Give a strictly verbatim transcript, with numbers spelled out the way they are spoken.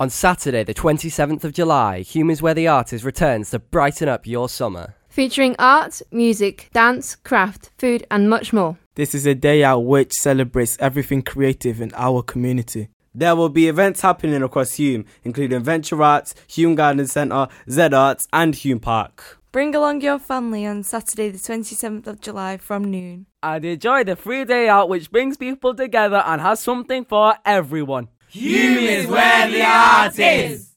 On Saturday, the twenty-seventh of July, Hume is Where the Art Is returns to brighten up your summer. Featuring art, music, dance, craft, food and much more. This is a day out which celebrates everything creative in our community. There will be events happening across Hume, including Venture Arts, Hume Garden Centre, Z Arts and Hume Park. Bring along your family on Saturday the twenty-seventh of July from noon. And enjoy the free day out which brings people together and has something for everyone. Hume is where the art is!